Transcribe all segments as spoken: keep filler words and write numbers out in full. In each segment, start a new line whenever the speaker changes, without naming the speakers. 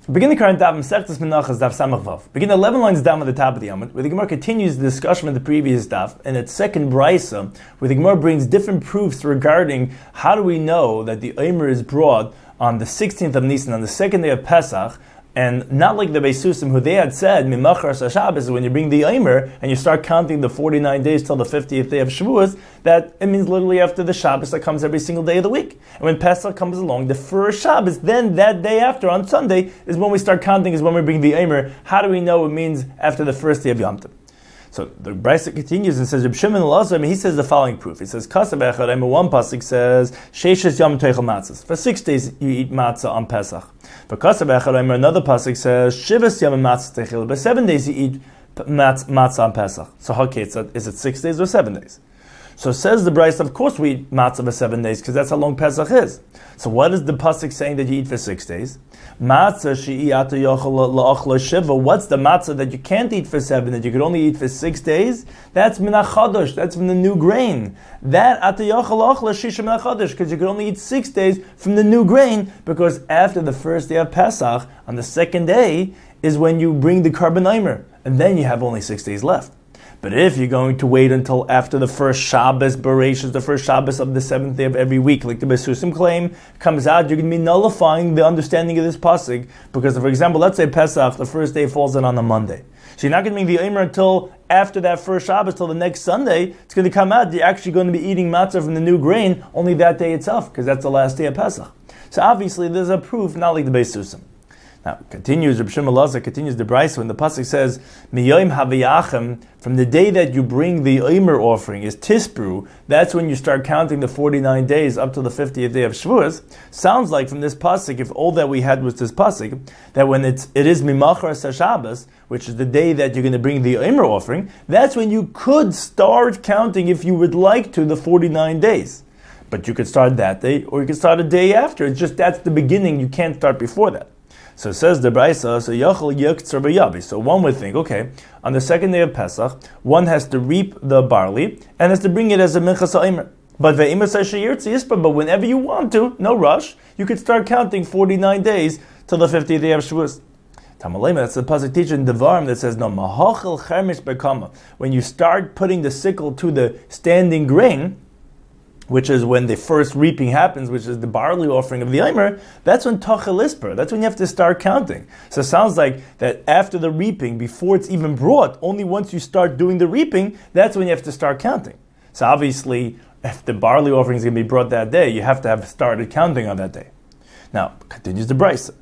Begin the current daf Masechtas Menachos daf Samach Vav. Begin eleven lines down at the top of the Amud, where the Gemara continues the discussion of the previous daf, and its second brisa, where the Gemara brings different proofs regarding how do we know that the Omer is brought on the sixteenth of Nisan, on the second day of Pesach, and not like the Beisusim, who they had said, Mimachar Shabbos, when you bring the Omer and you start counting the forty-nine days till the fiftieth day of Shavuos, that it means literally after the Shabbos that comes every single day of the week. And when Pesach comes along, the first Shabbos, then that day after, on Sunday, is when we start counting, is when we bring the Omer. How do we know it means after the first day of Yom Tov? So the Brisa continues and says, Reb Shimon Elazar, he says the following proof. He says, Kasav Echad, one pasuk says, Sheishes Yom Teichel Matzahs. For six days you eat matzah on Pesach. For Kasav Echad, another pasuk says, Shivas Yom Matzah Teichel. But seven days you eat matzah on Pesach. So okay, is it six days or seven days? So says the Brisa, of course we eat matzah for seven days because that's how long Pesach is. So what is the pasuk saying that you eat for six days? Matzah she'iyata yochel la'achlo shiva. What's the matzah that you can't eat for seven, that you could only eat for six days? That's min hachadosh. That's from the new grain. That ata yochel la'achlo shisha min hachadosh, because you could only eat six days from the new grain, because after the first day of Pesach, on the second day, is when you bring the carbon omer, and then you have only six days left. But if you're going to wait until after the first Shabbos, Bereshis, the first Shabbos of the seventh day of every week, like the Besusim claim, comes out, you're going to be nullifying the understanding of this pasuk. Because, for example, let's say Pesach, the first day falls in on a Monday. So you're not going to bring the Omer until after that first Shabbos, till the next Sunday. It's going to come out, you're actually going to be eating matzah from the new grain only that day itself, because that's the last day of Pesach. So obviously there's a proof, not like the Besusim. Now, continues, Reb Shimon Elazar continues the brisa when the pasuk says, Miyoim haviyachem, from the day that you bring the Omer offering, is Tispru, that's when you start counting the forty-nine days up to the fiftieth day of Shavuos. Sounds like from this pasuk, if all that we had was this pasuk, that when it's, it is Mimachar Shabbos, which is the day that you're going to bring the Omer offering, that's when you could start counting, if you would like to, the forty-nine days. But you could start that day, or you could start a day after. It's just that's the beginning, you can't start before that. So it says the Brisa, so Yachal Yektzar B'Yavi. So one would think, okay, on the second day of Pesach, one has to reap the barley and has to bring it as a Minchas HaOmer. But Ve'imah Sheyirtzi Yispa, but whenever you want to, no rush, you could start counting forty-nine days till the fiftieth day of Shavuos. Tamalema, that's the pasuk teacher in Devarim that says, no, Mahachel Chermish Bekama. When you start putting the sickle to the standing grain, which is when the first reaping happens, which is the barley offering of the Omer, that's when Tachel Isper, that's when you have to start counting. So it sounds like that after the reaping, before it's even brought, only once you start doing the reaping, that's when you have to start counting. So obviously, if the barley offering is going to be brought that day, you have to have started counting on that day. Now, continues the Brisa.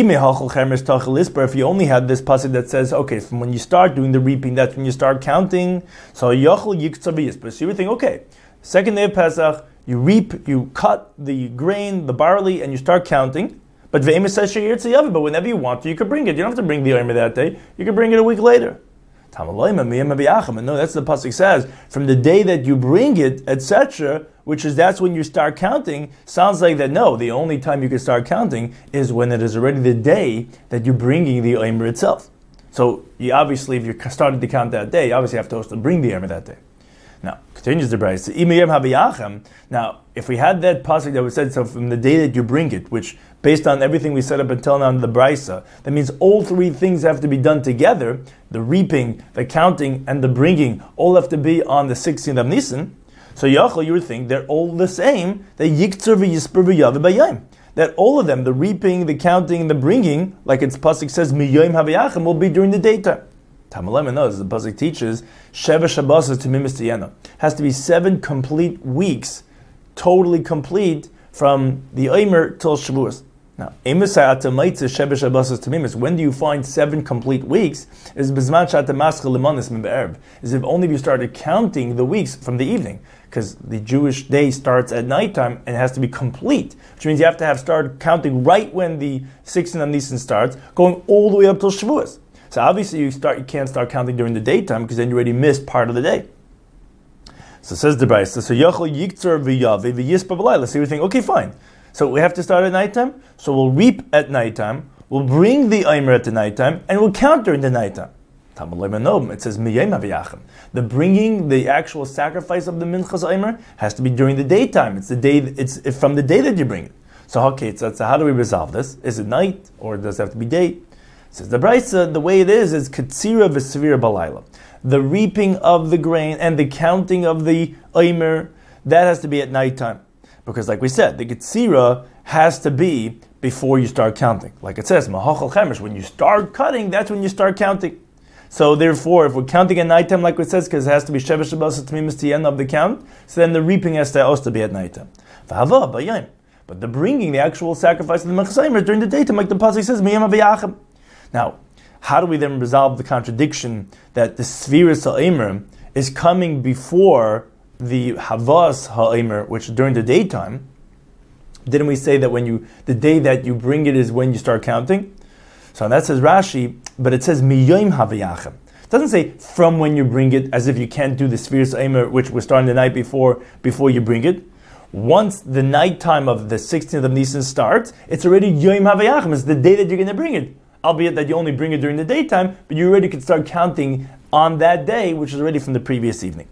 If you only had this pasuk that says, okay, from when you start doing the reaping, that's when you start counting, so Yachol Yiktzaviyis. But so you would think, okay, second day of Pesach, you reap, you cut the grain, the barley, and you start counting. But Ve'emes says Sheyirtzi, but whenever you want to, you could bring it. You don't have to bring the Omer that day. You can bring it a week later. No, that's the pasuk says, from the day that you bring it, et cetera, which is that's when you start counting, sounds like that, no, the only time you can start counting is when it is already the day that you're bringing the Omer itself. So you obviously, if you started to count that day, you obviously have to also bring the Omer that day. Now, continues the Brisa. Now, if we had that pasuk that was said, so from the day that you bring it, which based on everything we said up until now in the Brisa, that means all three things have to be done together, the reaping, the counting, and the bringing, all have to be on the sixteenth of Nisan. So Yachal, you would think they're all the same, that Yiktzar v'Yisper v'Yavi b'Yayim. That all of them, the reaping, the counting, and the bringing, like its pasuk says, Miyoim haviyachem, will be during the daytime. Tamalema knows, the pasuk teaches, Sheva Shabbos to Mimis Tiyena. Has to be seven complete weeks, totally complete, from the Omer till Shavuos. Now, when do you find seven complete weeks? Is is if only you started counting the weeks from the evening, because the Jewish day starts at nighttime and it has to be complete, which means you have to have started counting right when the sixteenth of Nisan starts, going all the way up till Shavuos. So obviously you start you can't start counting during the daytime because then you already missed part of the day. So says the Brisa, so Yachol Yiktzar v'Yavi v'Yispa v'Layla. So you think, okay, fine. So we have to start at nighttime. So we'll reap at nighttime. We'll bring the Omer at the nighttime, and we'll count during the nighttime. It says the bringing, the actual sacrifice of the Minchas Omer has to be during the daytime. It's the day. It's from the day that you bring it. So okay, so, so how do we resolve this? Is it night or does it have to be day? Says the Brisa, the way it is is Katsira v'Svira Balayla. The reaping of the grain and the counting of the Omer, that has to be at nighttime. Because like we said, the Katsira has to be before you start counting. Like it says, Mahachal Chemesh, when you start cutting, that's when you start counting. So therefore, if we're counting at nighttime, like it says, because it has to be Shevesh Shabbos Tmimus to the end of the count, so then the reaping has to also be at nighttime. But the bringing, the actual sacrifice of the Mechasaimer during the daytime, like the Pasuk says, Miyam Aviyachem. Now, how do we then resolve the contradiction that the Sfiras HaOmer is coming before the Havas HaOmer, which during the daytime? Didn't we say that when you, the day that you bring it is when you start counting? So that says Rashi, but it says Miyoim Haviyachem. It doesn't say from when you bring it, as if you can't do the Sfiras HaOmer, which we're starting the night before, before you bring it. Once the nighttime of the sixteenth of Nisan starts, it's already Yom Havayachim. It's the day that you're going to bring it. Albeit that you only bring it during the daytime, but you already can start counting on that day, which is already from the previous evening.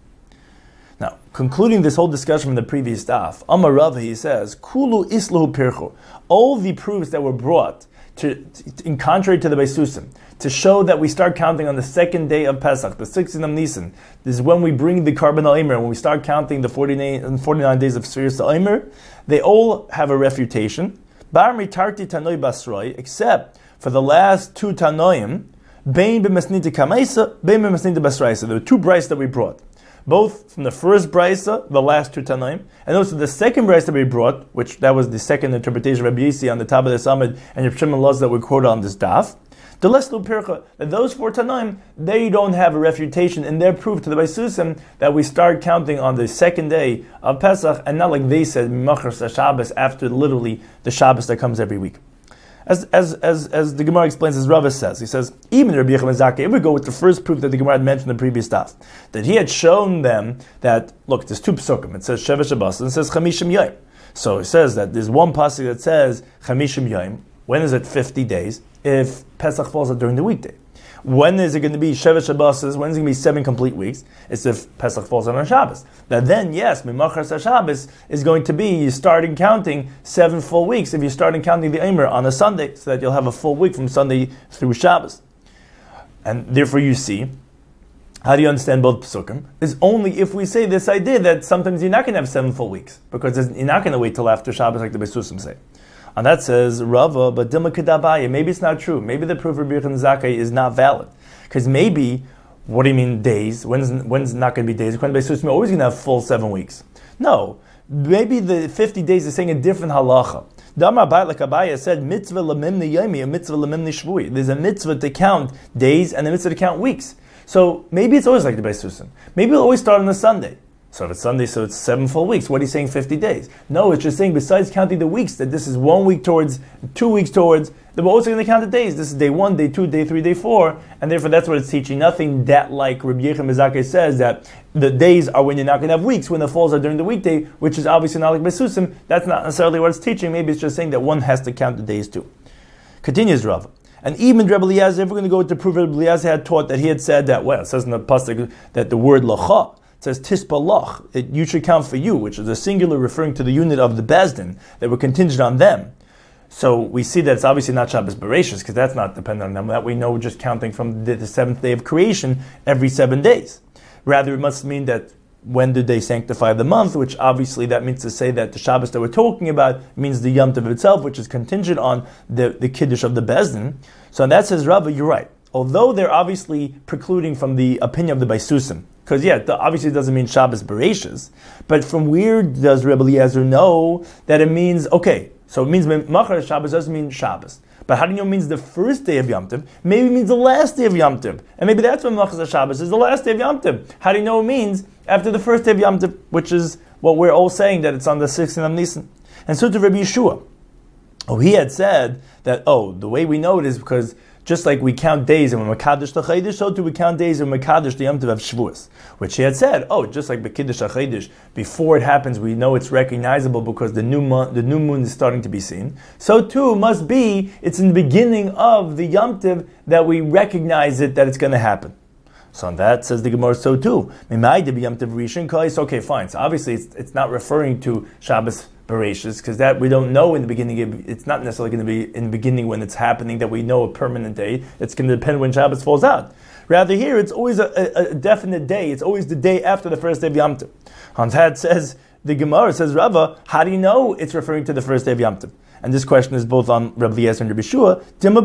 Now, concluding this whole discussion from the previous daf, Amar Rava, he says, Kulu islahu pirchu. All the proofs that were brought, to, to, in contrary to the Beisusim, to show that we start counting on the second day of Pesach, the sixteenth of Nisan. This is when we bring the Karban al-Omer, when we start counting the forty-nine, forty-nine days of Sfiras al-Omer. They all have a refutation. Bar mitarti tanoi basroi, except for the last two tanoim, bein b'masnita kamaisa, bein b'masnita basraisa. There were two brises that we brought. Both from the first brisa, the last two tanoim, and also the second brisa that we brought, which that was the second interpretation of Rabbi Yisi on the top of the summit, and Reb Shimon Loz that we quoted on this daf. The leslu pircha, that those four tanoim, they don't have a refutation in their proof to the Beisusim that we start counting on the second day of Pesach, and not like they said, Machar Shabbos, after literally the Shabbos that comes every week. As as as as the Gemara explains, as Rava says, he says, even Rabbi Yechim Zakkai, if we go with the first proof that the Gemara had mentioned in the previous stuff, that he had shown them that, look, there's two psukim, it says Shevesh Shabbos, and it says Chamishim Yom. So it says that there's one pasuk that says Chamishim Yom. When is it fifty days? If Pesach falls out during the weekday. When is it going to be Shevesh Shabbos? When is it going to be seven complete weeks? It's if Pesach falls out on Shabbos. Now then, yes, Mimachar Shabbos is going to be you starting counting seven full weeks if you're starting counting the Omer on a Sunday, so that you'll have a full week from Sunday through Shabbos. And therefore you see, how do you understand both Pesukim? Is only if we say this idea that sometimes you're not going to have seven full weeks, because you're not going to wait till after Shabbos like the Beisusim say. And that says, Rava, but Dilma Kedabaya, maybe it's not true. Maybe the proof of Rabbi Yechim Zakkai is not valid. Because maybe, what do you mean days? When's, when's not going to be days? According to Beisusim, we're always going to have full seven weeks. No. Maybe the fifty days is saying a different halacha. Damar Abai, like Abaya said, mitzvah lemimni yomi, a mitzvah lemimni shvui. There's a mitzvah to count days and a mitzvah to count weeks. So maybe it's always like the Beisusim. Maybe it'll always start on a Sunday. So if it's Sunday, so it's seven full weeks. What are you saying, fifty days? No, it's just saying, besides counting the weeks, that this is one week towards, two weeks towards, then we're also going to count the days. This is day one, day two, day three, day four, and therefore that's what it's teaching. Nothing that like Rabbi Yechim Zakkai says, that the days are when you're not going to have weeks, when the falls are during the weekday, which is obviously not like Beisusim. That's not necessarily what it's teaching. Maybe it's just saying that one has to count the days too. Continues Rav. And even Rebbe Eliezer, if we're going to go to prove Rebbe Eliezer had taught that he had said that, well, it says in the pasuk that the word lacha, it says tispalach, it you should count for you, which is a singular referring to the unit of the Bezdin that were contingent on them. So we see that it's obviously not Shabbos Bereshis, because that's not dependent on them. That we know we're just counting from the, the seventh day of creation every seven days. Rather, it must mean that when did they sanctify the month, which obviously that means to say that the Shabbos that we're talking about means the Yom Tov itself, which is contingent on the, the Kiddush of the Bezdin. So and that says, Rava, you're right. Although they're obviously precluding from the opinion of the Beisusim, because yeah, the, obviously it doesn't mean Shabbos Bereshis, but from where does Rebbe Eliezer know that it means, okay, so it means Machar Shabbos doesn't mean Shabbos. But how do you know it means the first day of Yom Tov? Maybe it means the last day of Yom Tov. And maybe that's when Machar Shabbos is the last day of Yom Tov. How do you know it means after the first day of Yom Tov, which is what we're all saying, that it's on the sixteenth of Nisan? And so to Rabbi Yeshua, oh, he had said that, oh, the way we know it is because just like we count days and when Mekadosh the Chaydish, so too we count days and Mekadosh the Yom Tov of Shavuos. Which he had said, oh, just like Mekadosh HaChaydish, before it happens we know it's recognizable because the new moon, the new moon is starting to be seen. So too must be, it's in the beginning of the Yom Tov that we recognize it, that it's going to happen. So on that says the Gemara, so too. Okay, fine. So obviously it's, it's not referring to Shabbos Bereshis, because that we don't know in the beginning. It's not necessarily going to be in the beginning when it's happening that we know a permanent day. It's going to depend when Shabbos falls out. Rather here, it's always a, a, a definite day. It's always the day after the first day of Yom Tov. On that says, the Gemara says, Rava, how do you know it's referring to the first day of Yom Tov? And this question is both on Rabbi Eliezer and Rabbi Shua.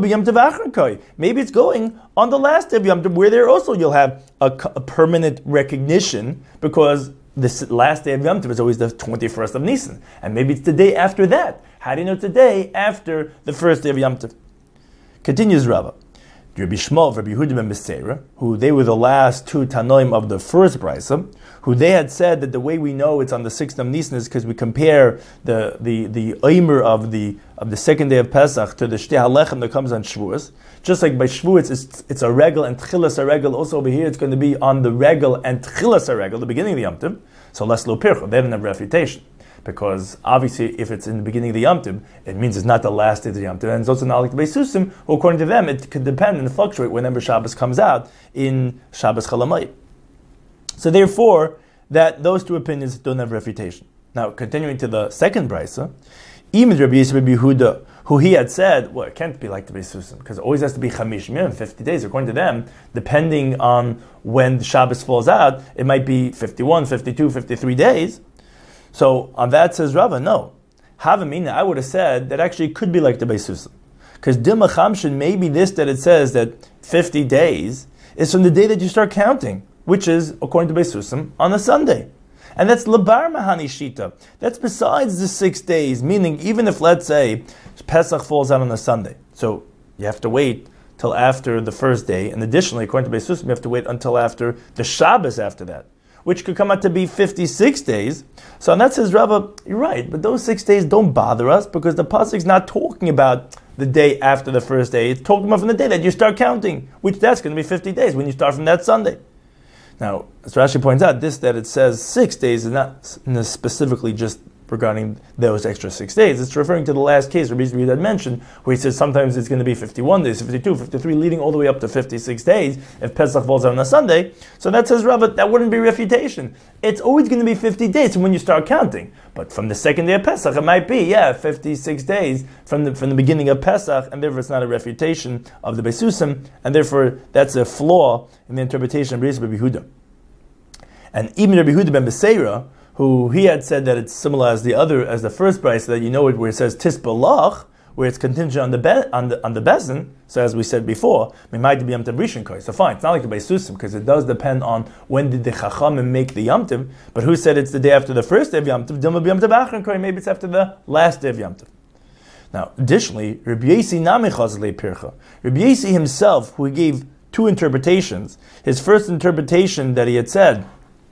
Maybe it's going on the last day of Yom Tov, where there also you'll have a, a permanent recognition, because this last day of Yom Tov is always the twenty-first of Nisan. And maybe it's the day after that. How do you know it's the day after the first day of Yom Tov? Continues Rava. Rabbi Shmuel, Rabbi Yehuda ben Beseira, who they were the last two Tanoim of the first Brisa, who they had said that the way we know it's on the sixth of Nisan is because we compare the the the Omer of the of the second day of Pesach to the Shtei HaLechem that comes on Shavuos. Just like by Shavuos, it's it's a regel and Tchilas a regel. Also over here, it's going to be on the regel and Tchilas a regel, the beginning of the Yom Tov. So less lo pircha, they don't have refutation. Because obviously, if it's in the beginning of the Yom Tov, it means it's not the last day of the Yom Tov. And it's also not like the Beis Susim, who according to them, it could depend and fluctuate whenever Shabbos comes out in Shabbos Chalamayit. So therefore, that those two opinions don't have refutation. Now, continuing to the second brisa, even Rabbi Yisrael Rabbi Yehuda, who he had said, well, it can't be like the Beis Susim, because it always has to be Chamish Yom, fifty days. According to them, depending on when the Shabbos falls out, it might be fifty-one, fifty-two, fifty-three days. So on that says Rava, no. Havamina, I would have said that actually it could be like the Beis Susim. Because Dilma Chamshin, maybe this that it says that fifty days is from the day that you start counting, which is, according to Beis Susim, on a Sunday. And that's Labar Mahani Shita. That's besides the six days, meaning even if, let's say, Pesach falls out on a Sunday. So you have to wait till after the first day. And additionally, according to Beis Susim, you have to wait until after the Shabbos after that, which could come out to be fifty-six days. So and that says, Rabba, you're right, but those six days don't bother us because the pasuk's not talking about the day after the first day. It's talking about from the day that you start counting, which that's going to be fifty days when you start from that Sunday. Now, as Rashi points out, this that it says six days is not specifically just regarding those extra six days. It's referring to the last case Rabbi Yisrael had mentioned, where he says sometimes it's going to be fifty-one days, fifty-two, fifty-three, leading all the way up to fifty-six days if Pesach falls out on a Sunday. So that says, Rabbi, that wouldn't be refutation. It's always going to be fifty days from when you start counting. But from the second day of Pesach, it might be, yeah, fifty-six days from the from the beginning of Pesach, and therefore it's not a refutation of the Beis Susim, and therefore that's a flaw in the interpretation of Rabbi Yehuda. And even Rabbi Yehuda ben Beseira, who he had said that it's similar as the other, as the first price, that you know it where it says Tisbalach, where it's contingent on the be, on the on the bezin. So as we said before, it might be Yom Tov Rishon Koi. So fine, it's not like the Beis Susim because it does depend on when did the Chachamim make the Yom Tov. But who said it's the day after the first day of Yom Tov? Dilma Yom Tov Achron Koi. Maybe it's after the last day of Yom Tov. Now, additionally, Rabbi Yossi Nami Chazlei Pircha. Rabbi Yossi himself, who gave two interpretations. His first interpretation that he had said,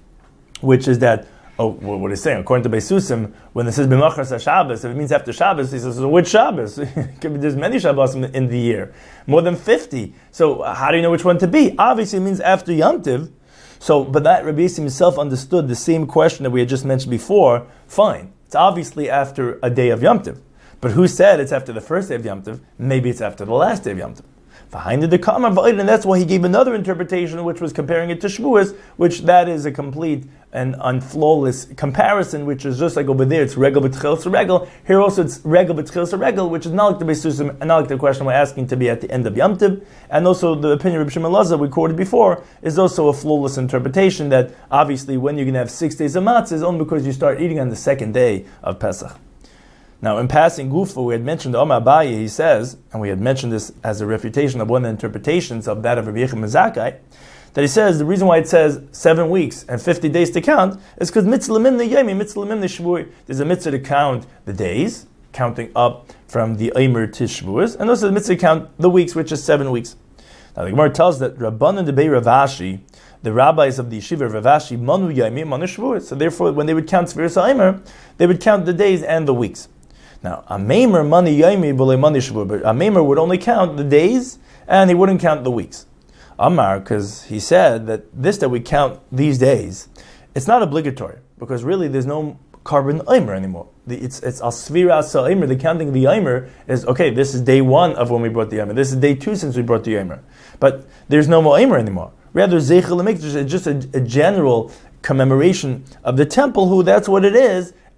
which is that, oh, what he's saying, according to Beis Susim, when it says b'machras Shabbos, if it means after Shabbos, he says, so which Shabbos? There's many Shabbos in, in the year, more than fifty. So how do you know which one to be? Obviously, it means after Yom Tov. So, but that Rabbi Yossi himself understood the same question that we had just mentioned before. Fine, it's obviously after a day of Yom Tov. But who said it's after the first day of Yom Tov? Maybe it's after the last day of Yom Tov. Behind the Kamar, and that's why he gave another interpretation, which was comparing it to Shavuos, which that is a complete and unflawless comparison, which is just like over there, it's regel b'tchilas regel. Here also it's regel b'tchilas regel, which is not like the Beis Susim, and not like the question we're asking to be at the end of Yom Tov. And also the opinion of Rabbi Shimon Elazar we quoted before is also a flawless interpretation that obviously when you're going to have six days of matzah is only because you start eating on the second day of Pesach. Now, in passing Gufa, we had mentioned the Omar Abaye, he says, and we had mentioned this as a refutation of one of the interpretations of that of Rabbi Yechim Zakkai, that he says the reason why it says seven weeks and fifty days to count is because mitzvah lemimne yemi, mitzvah lemimne shvui. There's a mitzvah to count the days, counting up from the Eimer to Shavuos, and also the mitzvah to count the weeks, which is seven weeks. Now, the Gemara tells that Rabbanan Debei Ravashi, the rabbis of the yeshiva of Ravashi, manu yemi, manu Shavuos. So therefore, when they would count Sefiras Eimer, they would count the days and the weeks. Now, a maimer mani yaimi b'lei mani shvur, but a maimer would only count the days and he wouldn't count the weeks. Amar, because he said that this that we count these days, it's not obligatory because really there's no carbon aimer anymore. The, it's it's asvira sa aimer. The counting of the aimer is okay. This is day one of when we brought the aimer. This is day two since we brought the aimer. But there's no more aimer anymore. Rather, zeichel lemikdash is just a, a general commemoration of the temple. Who that's what it is.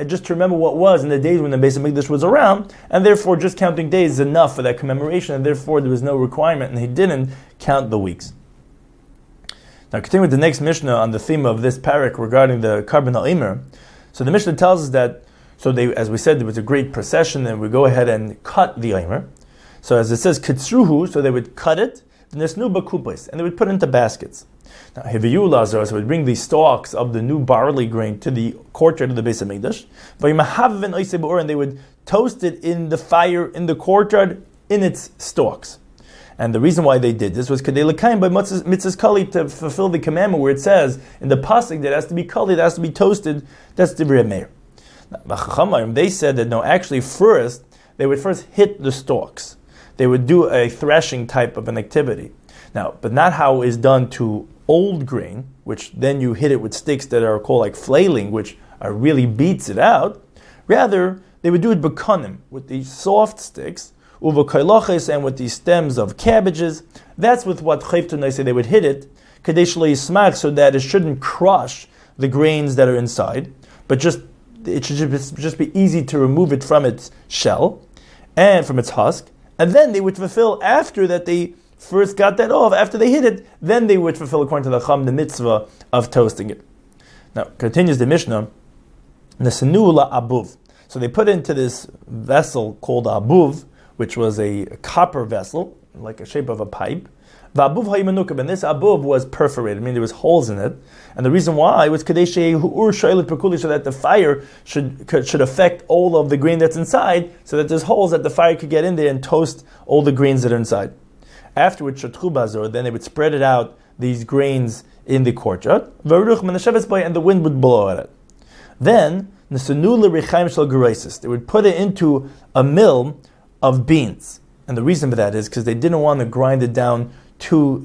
and just to remember what was in the days when the Beis Hamikdash was around, and therefore just counting days is enough for that commemoration, and therefore there was no requirement, and he didn't count the weeks. Now, continuing with the next Mishnah on the theme of this parak regarding the Karban HaOmer. So the Mishnah tells us that, so they, as we said, there was a great procession, and we go ahead and cut the Omer. So as it says, Kitzruhu, so they would cut it, Nesnu Bakupais, and they would put it into baskets. Now, Hiviyu Lazar, so would bring the stalks of the new barley grain to the courtyard of the Beis Hamikdash, and they would toast it in the fire in the courtyard in its stalks. And the reason why they did this was kadei l'kaim by mitzvahs kali, to fulfill the commandment where it says in the pasuk that it has to be kali, that has to be toasted. That's Divrei Meir. They said that no, actually first they would first hit the stalks. They would do a threshing type of an activity. Now, but not how is done to old grain, which then you hit it with sticks that are called like flailing, which are really beats it out. Rather, they would do it b'kanim, with these soft sticks, uvakailoches, and with these stems of cabbages. That's with what chayfton they say they would hit it, kadesh lo yismach, so that it shouldn't crush the grains that are inside, but just it should just, just be easy to remove it from its shell and from its husk. And then they would fulfill, after that they first got that off, after they hit it, then they would fulfill, according to the Chum, the mitzvah of toasting it. Now, continues the Mishnah, Nesenu la abuv. So they put into this vessel called abuv, which was a copper vessel, like a shape of a pipe. V'abuv ha'imenukab, and this abuv was perforated, I mean there was holes in it. And the reason why was kadesh ur shaylet perkuli, so that the fire should should affect all of the grain that's inside, so that there's holes that the fire could get in there and toast all the grains that are inside. Afterwards, shatchu bazor, then they would spread it out, these grains in the courtyard, and the wind would blow at it. Then nesenu l'richaim shel gereisis, they would put it into a mill of beans. And the reason for that is because they didn't want to grind it down too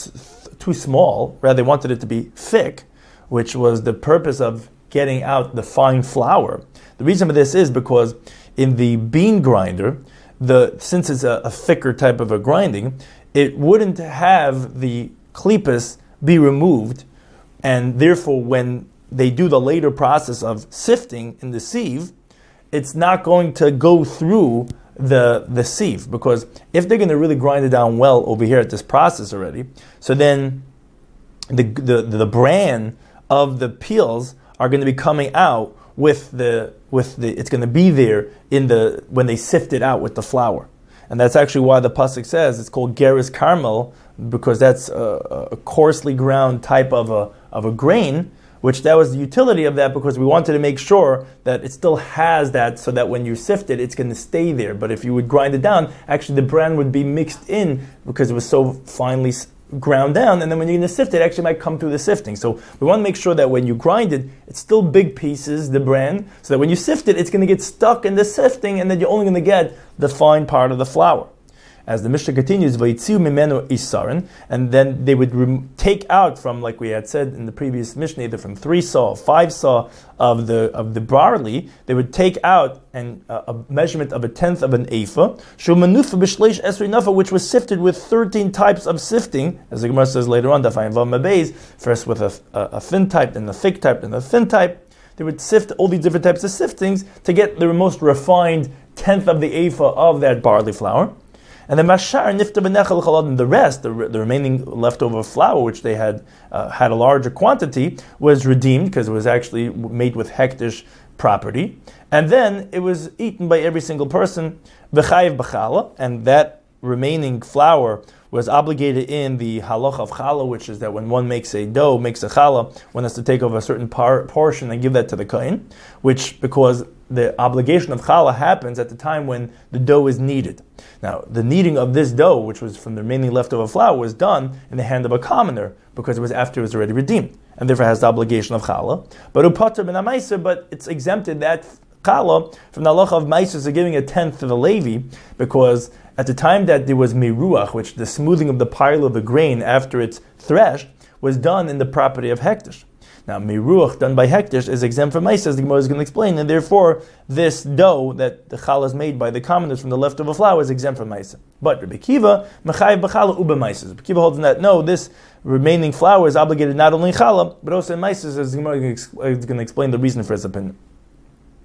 too small, rather they wanted it to be thick, which was the purpose of getting out the fine flour. The reason for this is because in the bean grinder, the since it's a, a thicker type of a grinding, it wouldn't have the klippas be removed, and therefore when they do the later process of sifting in the sieve, it's not going to go through the the sieve, because if they're going to really grind it down well over here at this process already, so then the the the bran of the peels are going to be coming out with the with the it's going to be there in the when they sift it out with the flour. And that's actually why the pasuk says it's called Geras Carmel, because that's a, a coarsely ground type of a of a grain, which that was the utility of that, because we wanted to make sure that it still has that, so that when you sift it, it's going to stay there. But if you would grind it down, actually the bran would be mixed in because it was so finely ground down, and then when you're going to sift it, it actually might come through the sifting. So we want to make sure that when you grind it, it's still big pieces, the bran, so that when you sift it, it's going to get stuck in the sifting, and then you're only going to get the fine part of the flour. As the Mishnah continues, Vayitziu mimenu isarin, and then they would rem- take out from, like we had said in the previous Mishnah, either from three saw, five saw of the of the barley, they would take out an, uh, a measurement of a tenth of an ephah, shumanufa b'shleish esrei nafa, which was sifted with thirteen types of sifting, as the Gemara says later on, Dafayim Vav Mabez, first with a, a, a thin type, then a thick type, then a thin type. They would sift all these different types of siftings to get the most refined tenth of the ephah of that barley flour. And the mashar nifta b'nechel chalad, and the rest, the, the remaining leftover flour, which they had uh, had a larger quantity, was redeemed because it was actually made with hektish property, and then it was eaten by every single person v'chayiv b'chala, and that remaining flour was obligated in the halacha of challah, which is that when one makes a dough, makes a challah, one has to take over a certain par- portion and give that to the kohen, which because the obligation of challah happens at the time when the dough is kneaded. Now, the kneading of this dough, which was from the remaining leftover flour, was done in the hand of a commoner because it was after it was already redeemed, and therefore has the obligation of challah. But upater ben amaiser, but it's exempted that challah from the halacha of maiser, so giving a tenth to the Levi, because at the time that there was miruach, which the smoothing of the pile of the grain after it's threshed, was done in the property of hektish. Now, miruach done by hektish is exempt from maiser, as the Gemara is going to explain, and therefore this dough that the challah is made by the commoners from the leftover flour is exempt from maiser. But Rabbi Kiva, mechayiv b'challah uba maiser. Rabbi Kiva holds that no, this remaining flour is obligated not only in challah but also in maiser, as the Gemara is going to explain the reason for his opinion.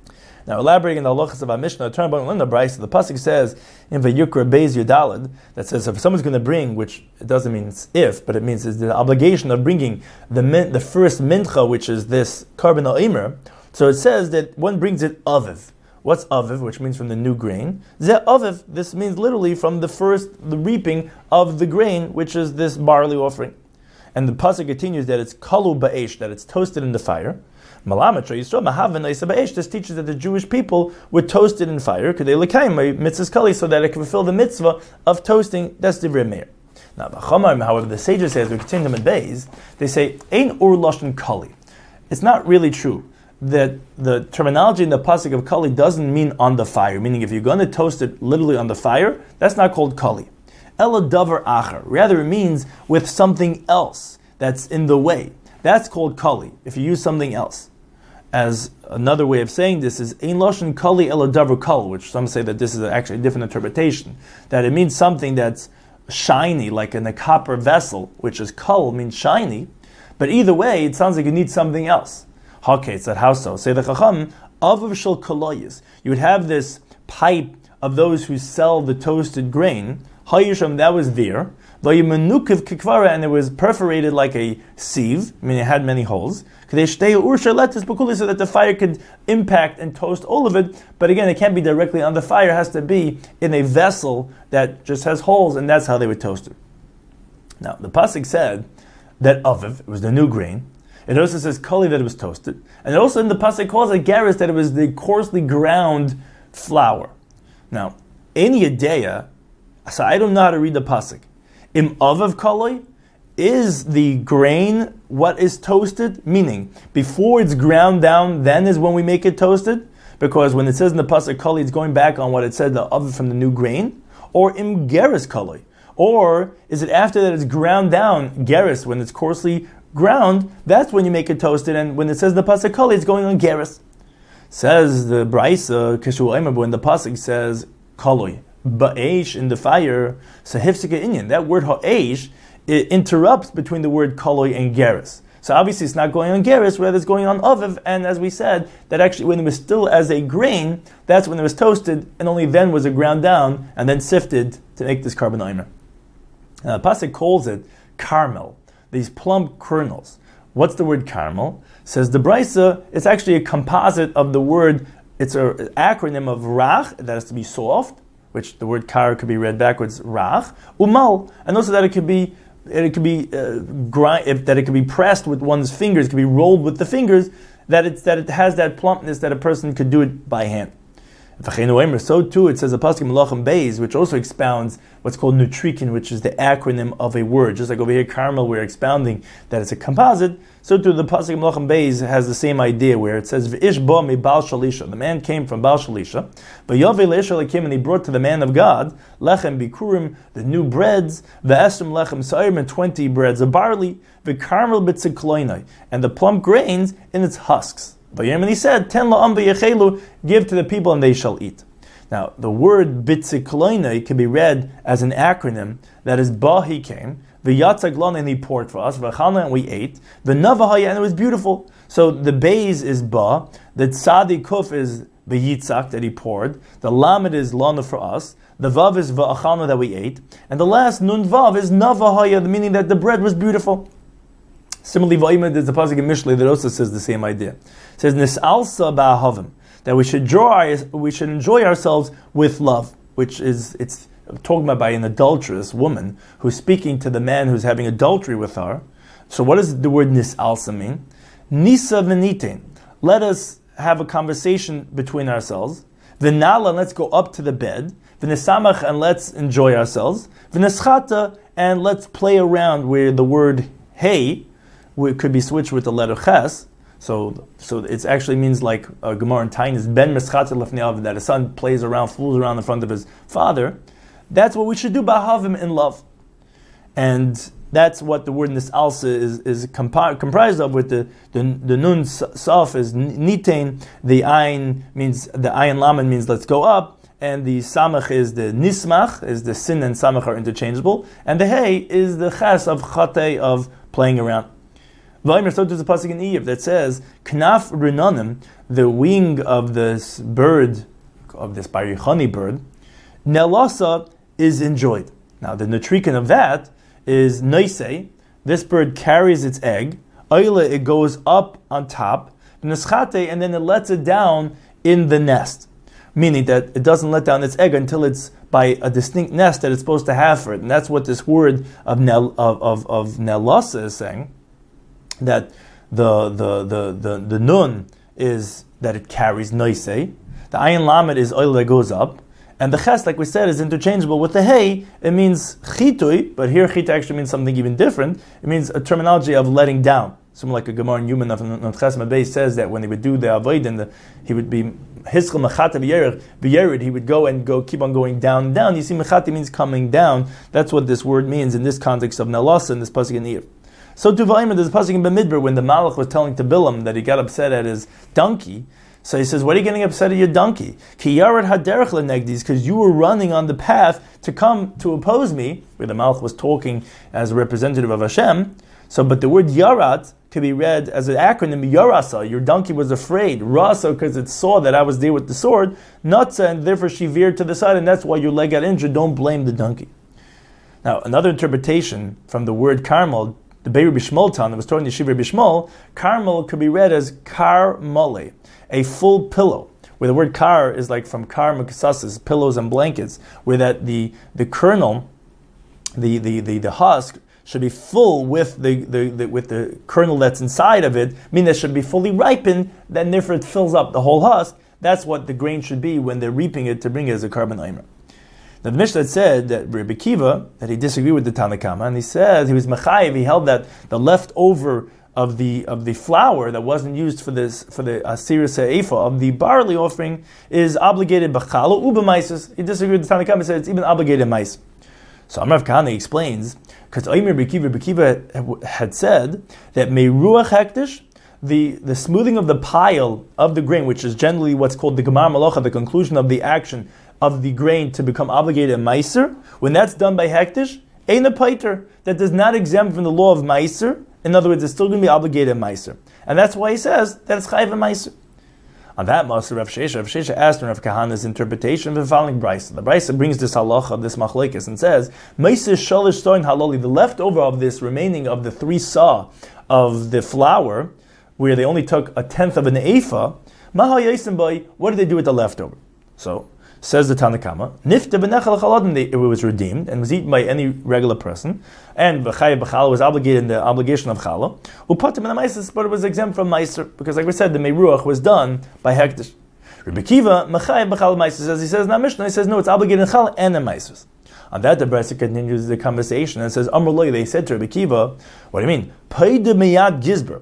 Now, elaborating on the halachas of our Mishnah, turn about in the Brisa, the pasuk says in Vayikra Beis Yudalad that says if someone's going to bring, which it doesn't mean it's if, but it means it's the obligation of bringing the min, the first mincha, which is this carbon al-imer. So it says that one brings it aviv. What's aviv, which means from the new grain? Zeh aviv. This means literally from the first the reaping of the grain, which is this barley offering. And the pasuk continues that it's kalu ba'esh, that it's toasted in the fire. This teaches that the Jewish people were toasted in fire, so that it can fulfill the mitzvah of toasting. That's the Divrei Meir. Now, however, the sages say, as we continue them in Beis, they say, Ein ur lashon kali. It's not really true that the terminology in the pasuk of kali doesn't mean on the fire, meaning if you're going to toast it literally on the fire, that's not called kali. Ela davar acher. Rather, it means with something else that's in the way. That's called kali, if you use something else. As another way of saying this is ein lashon kali ela davar kal, which some say that this is actually a different interpretation. That it means something that's shiny, like in a copper vessel, which is kal, means shiny. But either way, it sounds like you need something else. Okay, it's that how so? Say the chacham avav shel kaloyis. You would have this pipe of those who sell the toasted grain. Hayisham, that was there. And it was perforated like a sieve, I mean it had many holes, so that the fire could impact and toast all of it. But again, it can't be directly on the fire, it has to be in a vessel that just has holes, and that's how they would toast it. Now, the pasuk said that aviv, it was the new grain. It also says kali, that it was toasted. And it also in the pasuk calls it garis, that it was the coarsely ground flour. Now, in Yedeya, so I don't know how to read the pasuk. Im avav kaloi, is the grain what is toasted? Meaning, before it's ground down, then is when we make it toasted? Because when it says in the pasuk kaloi, it's going back on what it said, the avav from the new grain? Or im geris kaloi? Or is it after that it's ground down, geris, when it's coarsely ground, that's when you make it toasted, and when it says the pasuk kaloi, it's going on geris. Says the Brisa, Kishu Eimer, when the pasuk says kaloi, ba'esh, in the fire, so hifsika inyan, that word ha'esh, it interrupts between the word kaloi and geris. So obviously it's not going on geris, rather it's going on aviv, and as we said, that actually when it was still as a grain, that's when it was toasted, and only then was it ground down, and then sifted to make this carbon imer. Now the pasuk calls it caramel, these plump kernels. What's the word caramel? Says the Brisa, it's actually a composite of the word, it's an acronym of rach, that has to be soft, which the word kar could be read backwards, rach, umal, and also that it could be it could be uh, grind, if, that it could be pressed with one's fingers, it could be rolled with the fingers, that it's that it has that plumpness that a person could do it by hand. So too, it says a pasuk in Melachim Beis, which also expounds what's called nutrikin, which is the acronym of a word. Just like over here, Carmel, we're expounding that it's a composite. So too, the pasuk in Melachim Beis has the same idea, where it says V'ish ba mi Baal Shalisha. The man came from Baal Shalisha, but Yavei le'Isha came and he brought to the man of God lechem bikurim, the new breads, ve'esrim lechem sa'ir, and twenty breads of barley, v'karmel b'tzikloinai, and the plump grains in its husks. And he said, Ten la'am v'yechelu, give to the people and they shall eat. Now, the word bitzikloinai can be read as an acronym, that is ba, he came, v'yatzak lana, and he poured for us, v'chalna, and we ate, v'navahaya, and it was beautiful. So the beis is ba, the tzadi kuf is v'yitzak, that he poured, the lamed is lana for us, the vav is v'achalna, that we ate, and the last nun vav is navahaya, meaning that the bread was beautiful. Similarly, Vayimah, there's a pasuk in Mishlei that also says the same idea. It says Nis'alsa ba'ahavim, that we should draw, we should enjoy ourselves with love, which is it's talking about by an adulterous woman who's speaking to the man who's having adultery with her. So, what does the word Nis'alsa mean? Nisa v'nitain, let us have a conversation between ourselves. V'nala, let's go up to the bed. V'nesamach, and let's enjoy ourselves. V'neschata, and let's play around where the word hey, it could be switched with the letter ches, so so it actually means like uh, Gemara and Tain is ben meschatz lefnei, that a son plays around, fools around in front of his father. That's what we should do, b'ahavim, in love, and that's what the word nis'alsa is is compa- comprised of. With the the, the nun saf is nitain, the ayin means the ayin lamed means let's go up, and the samach is the nismach, is the sin and samach are interchangeable, and the hey is the ches of chate, of playing around. V'aymer, so there's a pasuk in Iyov that says, Knaf rinanim, the wing of this bird, of this barichani bird, nelasa is enjoyed. Now the nutrican of that is noisei. This bird carries its egg. Oile, it goes up on top. Neschate, and then it lets it down in the nest. Meaning that it doesn't let down its egg until it's by a distinct nest that it's supposed to have for it. And that's what this word of nel, of, of, of nelasa is saying. That the the the the, the nun is that it carries noisei. The ayin lamed is oil that goes up. And the ches, like we said, is interchangeable with the hey. It means chitui, but here chitui actually means something even different. It means a terminology of letting down. Something like a Gemara in Yuman of Ches Mabei says that when he would do the avoid and the, he would be hischel mechata v'yerid, he would go and go keep on going down and down. You see, mechata means coming down. That's what this word means in this context of nalasa in this pasuk in Iyov. So to Vaymer, there's a pasuk in Bamidbar when the Malach was telling to Bilam that he got upset at his donkey. So he says, "What are you getting upset at your donkey? Ki yared haderech lenegdis, because you were running on the path to come to oppose me." Where the Malach was talking as a representative of Hashem. So, but the word yarat could be read as an acronym, Yarasa, your donkey was afraid. Rasa, because it saw that I was there with the sword. Natsa, and therefore she veered to the side, and that's why your leg got injured. Don't blame the donkey. Now, another interpretation from the word Carmel, the Beir Bishmol town that was taught in Yeshiva Bishmol, Carmel could be read as Kar Mole, a full pillow. Where the word Kar is like from Kar Meksasis, pillows and blankets, where that the, the kernel, the, the, the, the husk, should be full with the, the, the with the kernel that's inside of it, meaning it should be fully ripened, then therefore it fills up the whole husk. That's what the grain should be when they're reaping it to bring it as a carbon aimer. Now the Mishnah said that Rabbi Kiva, that he disagreed with the Tanakama, and he said he was mechayiv, he held that the leftover of the of the flour that wasn't used for this for the asir se'efa of the barley offering is obligated b'chala uba maisus. He disagreed with the Tanakama and said it's even obligated mais. So Amrav Kahana explains, because Omer Bekiva Bekiva had said that Meiruach Hektish, the, the smoothing of the pile of the grain, which is generally what's called the Gemar Malacha, the conclusion of the action of the grain to become obligated in Meiser, when that's done by Hektish, Ein a Paiter, that does not exempt from the law of Meiser. In other words, it's still going to be obligated in Meiser. And that's why he says that it's Chayiv in Meiser. On that Master, Rav Shesha, Rav Shesha asked Rav Kahana's interpretation of the following brisa. The brisa brings this halacha, this machlekes, and says, "Meiser shalish stoin halali." The leftover of this remaining of the three saw of the flour, where they only took a tenth of an ephah, maha yasim boy. What did they do with the leftover? So says the Tanakama, nifta b'nechal chaladin. It was redeemed and was eaten by any regular person, and b'chayav b'chala was obligated in the obligation of chala. Upatim in the meises, but it was exempt from meiser because, like we said, the meiruach was done by hektish. Rabbi Kiva mechayav b'chala meises, as he says in our Mishnah, he says no, it's obligated in chala and in meises. On that, the Brisa continues the conversation and says, Amr Loi, they said to Rabbi Kiva, what do you mean? Paida miyad gizber.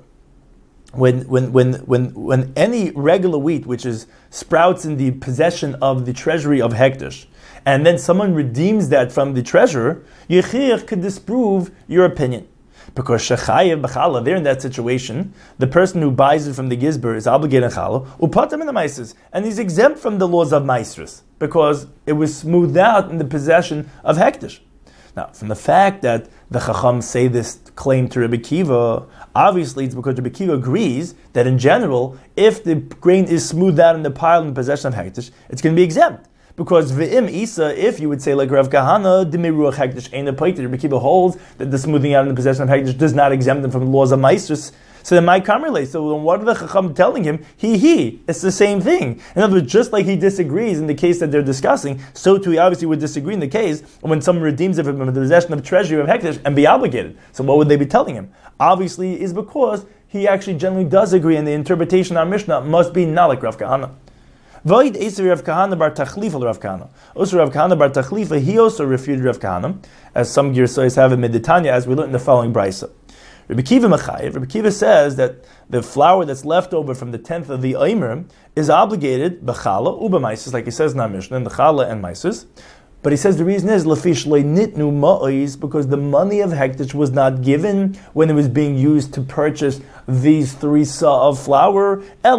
When when when when when any regular wheat, which is sprouts in the possession of the treasury of Hektish, and then someone redeems that from the treasurer, Yechir could disprove your opinion. Because Shechayev B'chala, there in that situation, the person who buys it from the Gizber is obligated in Chala, Upatim in the Maisers, and he's exempt from the laws of Maisers, because it was smoothed out in the possession of Hektish. Now, from the fact that the Chacham say this claim to Rabbi Kiva, obviously it's because Rabbi Kiva agrees that in general, if the grain is smoothed out in the pile in the possession of Hektish, it's going to be exempt. Because V'im Isa, if you would say like Rav Kahana, Dimiruach Hektish Ein a Paiter, Rabbi Kiva holds that the smoothing out in the possession of Hektish does not exempt them from the laws of Maestros. So then my Kamerle, so then what are the Chacham telling him? He, he, it's the same thing. In other words, just like he disagrees in the case that they're discussing, so too he obviously would disagree in the case when someone redeems it from the possession of treasury of Hektish and be obligated. So what would they be telling him? Obviously is because he actually generally does agree, and the interpretation of our Mishnah must be not like Rav Kahana. Void Eser Rav Kahana bar Tachlifa Rav Kahana. Also Rav Kahana bar Tachlifa, he also refuted Rav Kahana, as some Girsais have in Meditanya, as we learned in the following brisa. Rabbi Kiva Mechayev, Rabbi Kiva says that the flour that's left over from the tenth of the Omer is obligated b'chala uba maisis, like he says in our Mishnah, in the chala and maisis. But he says the reason is lafish nitnu ma'is, because the money of Hektish was not given when it was being used to purchase these three sa of flour,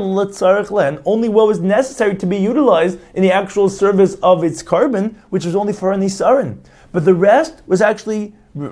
and only what was necessary to be utilized in the actual service of its carbon, which was only for an isarin. But the rest was actually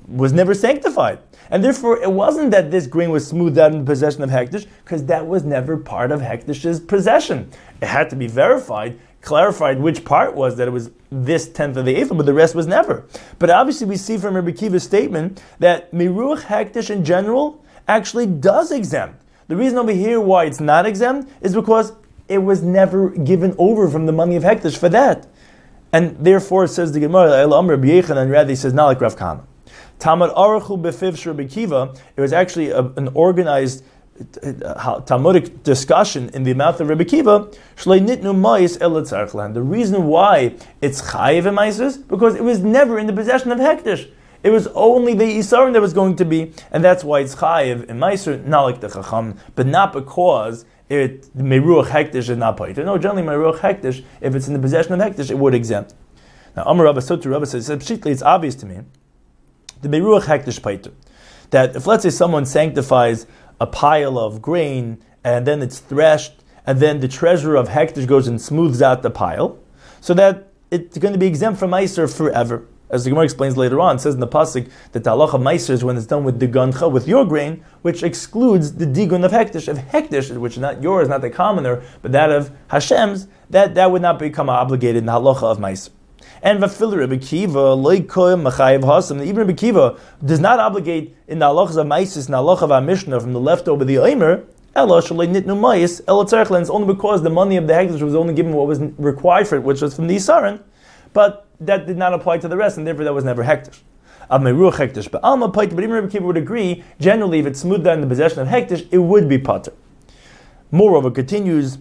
was never sanctified. And therefore, it wasn't that this grain was smoothed out in the possession of Hekdesh, because that was never part of Hekdesh's possession. It had to be verified, clarified which part was that it was this tenth of the eighth, but the rest was never. But obviously we see from Rabbi Kiva's statement that Miruach Hekdesh in general actually does exempt. The reason over here why it's not exempt is because it was never given over from the money of Hekdesh for that. And therefore, says the Gemara, Rabbi Yechanan, rather he says, not like Rav Kahana. Tamad Arachu Befiv Rabbi Kiva, it was actually a, an organized uh, Talmudic discussion in the mouth of Rabbi Kiva, Shlei Nitnu Mais Ela Tzarchlan. The reason why it's Chayiv in Maisus, because it was never in the possession of Hekdesh. It was only the Isarim that was going to be, and that's why it's Chayiv in Maiser, not like the Chacham, but not because it Meruach Hekdesh is not paiter. No, generally Meruach Hekdesh, if it's in the possession of Hekdesh, it would exempt. Now, Amar Rabba Sotu Rabba says, it's obvious to me, the Meruach Hekdesh paiter, that if let's say someone sanctifies a pile of grain, and then it's threshed, and then the treasurer of Hekdesh goes and smooths out the pile, so that it's going to be exempt from Maiser forever. As the Gemara explains later on, it says in the pasuk that the halach of Maiser is when it's done with diguncha, with your grain, which excludes the digun of Hekdesh. If Hekdesh, which is not yours, not the commoner, but that of Hashem's, that, that would not become obligated in the halacha of Maiser. And Vafil Rebbe Kiva, Loikoy Machayev Hasam, even Rebbe Kiva does not obligate in the halachas of Maisis, in the halacha of Mishnah from the leftover the Omer, Ella Shalei Nitnu Mais, Ella Tzarchlan, it's only because the money of the Hekdesh was only given what was required for it, which was from the Isaran, but that did not apply to the rest, and therefore that was never Hekdesh. Av Meruach Hekdesh, but Alma Paiter, but even Rebbe Kiva would agree, generally if it's smoothed out in the possession of Hekdesh, it would be Pater. Moreover, continues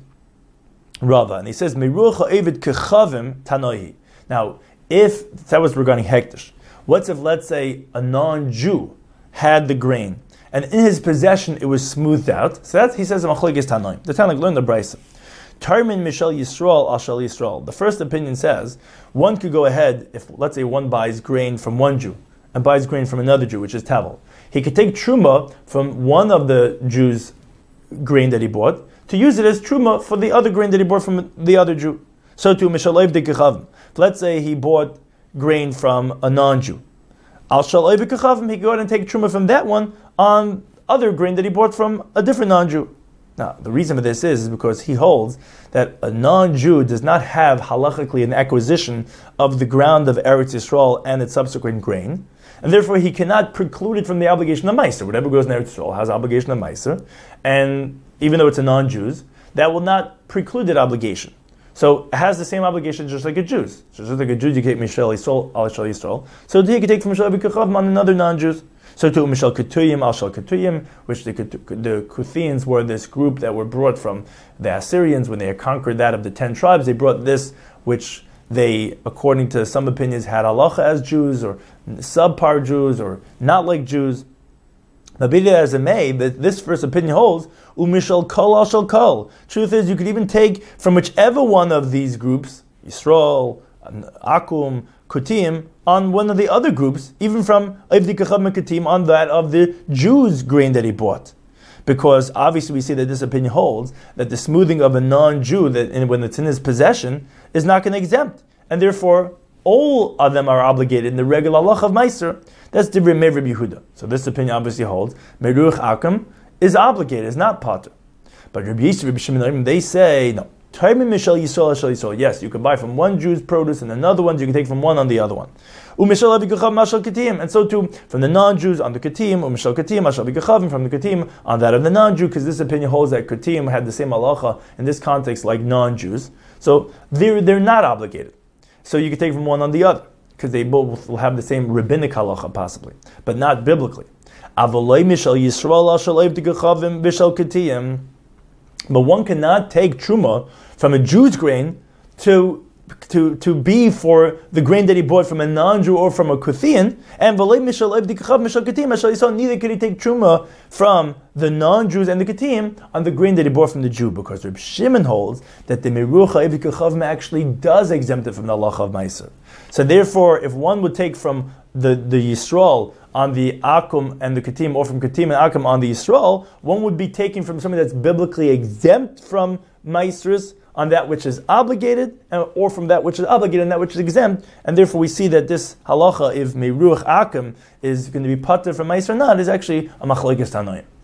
Rava, and he says, Meruach Ha'evid Kechavim Tanohi. Now, if that was regarding Hekdesh, what's if, let's say, a non-Jew had the grain, and in his possession it was smoothed out? So that he says, Machlokes Tanoim. The Tanakh learned the Brisa. Tarmin Mishal Yisrael Ashal Yisrael. The first opinion says one could go ahead if, let's say, one buys grain from one Jew and buys grain from another Jew, which is Tavel. He could take truma from one of the Jews' grain that he bought to use it as truma for the other grain that he bought from the other Jew. So to Mishalev de Kechavim. Let's say he bought grain from a non-Jew. Al Shalev de Kechavim, he could go ahead and take truma from that one on other grain that he bought from a different non-Jew. Now, the reason for this is, is because he holds that a non-Jew does not have halachically an acquisition of the ground of Eretz Yisrael and its subsequent grain, and therefore he cannot preclude it from the obligation of Meiser. Whatever goes in Eretz Yisrael has obligation of Meiser, and even though it's a non-Jews, that will not preclude that obligation. So it has the same obligation just like a Jews. So just like a Jew, you take Mishal Yisrael, Al Shal Yisrael. So he can take from Mishal B'Kechavim on another non-Jews. So to Mishal Ketuyim, Al Shal Ketuyim, which the, the Kuthians were this group that were brought from the Assyrians when they had conquered that of the ten tribes. They brought this, which they, according to some opinions, had halacha as Jews, or subpar Jews, or not like Jews. But be that as it may, that this first opinion holds, Umishal Kol Al Shal Kol. Truth is, you could even take from whichever one of these groups, Yisrael, Akum, Kutim, on one of the other groups, even from Avdi Kechavim Kutim, on that of the Jews' grain that he bought. Because obviously we see that this opinion holds that the smoothing of a non-Jew, that when it's in his possession, is not going to exempt. And therefore, all of them are obligated in the regular halach of Meiser. That's Divrei Meir Rabbi Yehuda. So this opinion obviously holds Meruach Akum is obligated, is not Pater. But Rabbi Yisrael, Rabbi Shimon, they say no. Yes, you can buy from one Jew's produce and another one, you can take from one on the other one. And so too, from the non-Jews on the Katim, from the Katim on that of the non-Jew, because this opinion holds that Katim had the same halacha in this context like non-Jews. So they're, they're not obligated. So you can take from one on the other, because they both will have the same rabbinic halacha possibly, but not biblically. But one cannot take truma from a Jew's grain to, to, to be for the grain that he bought from a non-Jew or from a Kuthian, and neither could he take truma from the non-Jews and the Ketim on the grain that he bought from the Jew, because Reb Shimon holds that the Meruach Ha'evid Kechavim actually does exempt it from the halacha of Meiser. So therefore, if one would take from the, the Yisrael on the Akum and the Ketim, or from Ketim and Akum on the Yisrael, one would be taking from something that's biblically exempt from Meisers on that which is obligated, or from that which is obligated and that which is exempt, and therefore we see that this halacha, if Meiruach Akim is going to be pater from Meiser or not, is actually a machlokes Tanoim.